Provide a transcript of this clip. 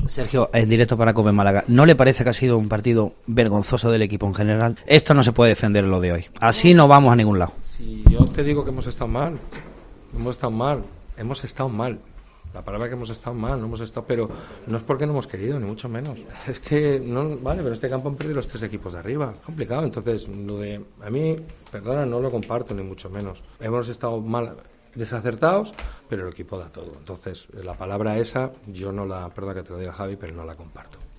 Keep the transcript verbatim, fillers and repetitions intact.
Sergio, en directo para Cope Málaga, ¿no le parece que ha sido un partido vergonzoso del equipo en general? Esto no se puede defender en lo de hoy. Así no vamos a ningún lado. Si yo te digo que hemos estado mal, hemos estado mal, hemos estado mal. La palabra que hemos estado mal, no hemos estado, pero no es porque no hemos querido, ni mucho menos. Es que, no, vale, pero este campo han perdido los tres equipos de arriba. Complicado, entonces, lo de, a mí, perdona, no lo comparto, ni mucho menos. Hemos estado mal, desacertados, pero el equipo da todo. Entonces, la palabra esa, yo no la, perdona que te lo diga Javi, pero no la comparto.